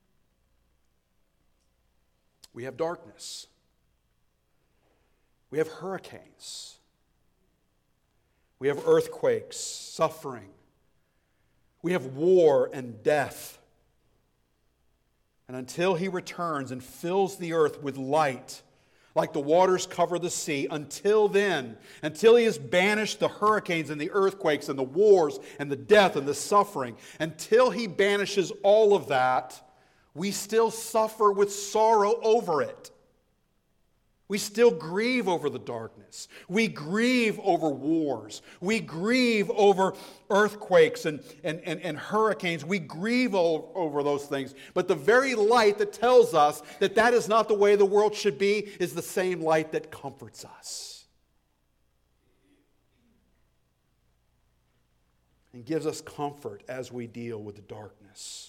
we have darkness. We have hurricanes. We have earthquakes, suffering. We have war and death. And until He returns and fills the earth with light, like the waters cover the sea, until then, until He has banished the hurricanes and the earthquakes and the wars and the death and the suffering, until He banishes all of that, we still suffer with sorrow over it. We still grieve over the darkness. We grieve over wars. We grieve over earthquakes and, and, and, and hurricanes. We grieve over, over those things. But the very light that tells us that that is not the way the world should be is the same light that comforts us and gives us comfort as we deal with the darkness.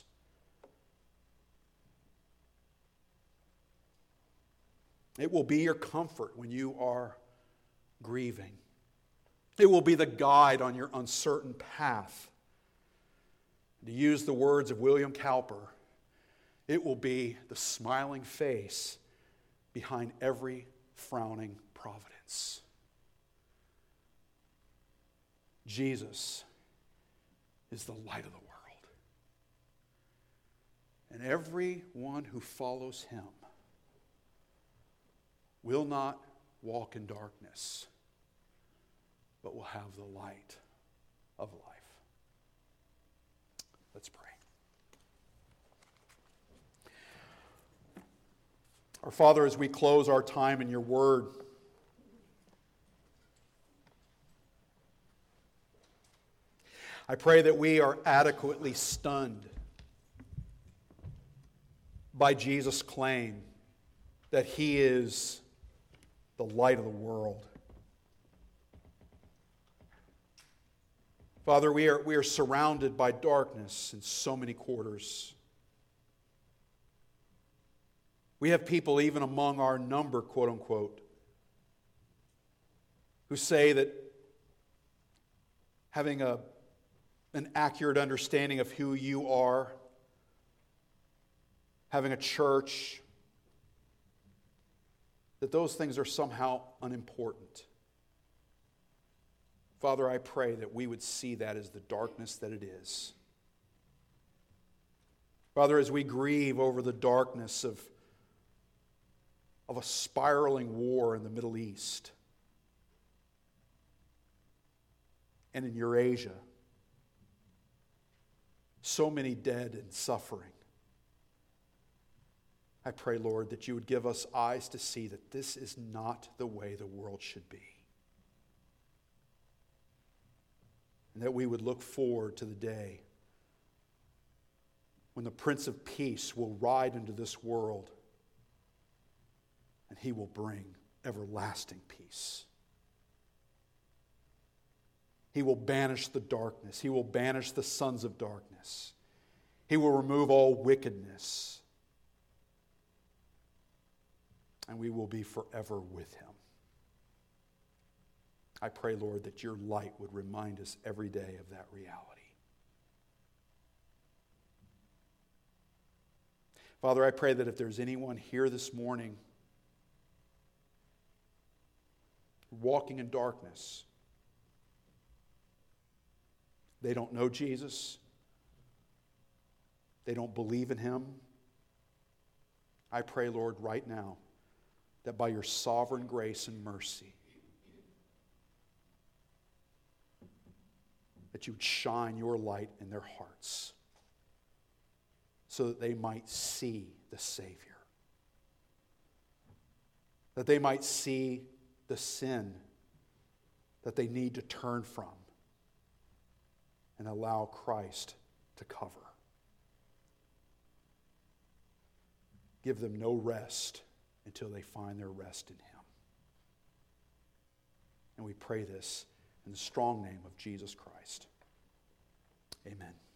It will be your comfort when you are grieving. It will be the guide on your uncertain path. To use the words of William Cowper, it will be the smiling face behind every frowning providence. Jesus is the light of the world. And everyone who follows Him will not walk in darkness, but will have the light of life. Let's pray. Our Father, as we close our time in Your Word, I pray that we are adequately stunned by Jesus' claim that He is the light of the world. Father, we are, we are surrounded by darkness in so many quarters. We have people even among our number, quote unquote, who say that having a, an accurate understanding of who You are, having a church, that those things are somehow unimportant. Father, I pray that we would see that as the darkness that it is. Father, as we grieve over the darkness of, of a spiraling war in the Middle East and in Eurasia, so many dead and suffering, I pray, Lord, that You would give us eyes to see that this is not the way the world should be. and that we would look forward to the day when the Prince of Peace will ride into this world and he will bring everlasting peace. He will banish the darkness. He will banish the sons of darkness. He will remove all wickedness. And we will be forever with him. I pray, Lord, that your light would remind us every day of that reality. Father, I pray that if there's anyone here this morning walking in darkness, they don't know Jesus, they don't believe in him, I pray, Lord, right now, that by your sovereign grace and mercy, that you would shine your light in their hearts so that they might see the Savior, that they might see the sin that they need to turn from and allow Christ to cover. Give them no rest until they find their rest in him. And we pray this in the strong name of Jesus Christ. Amen.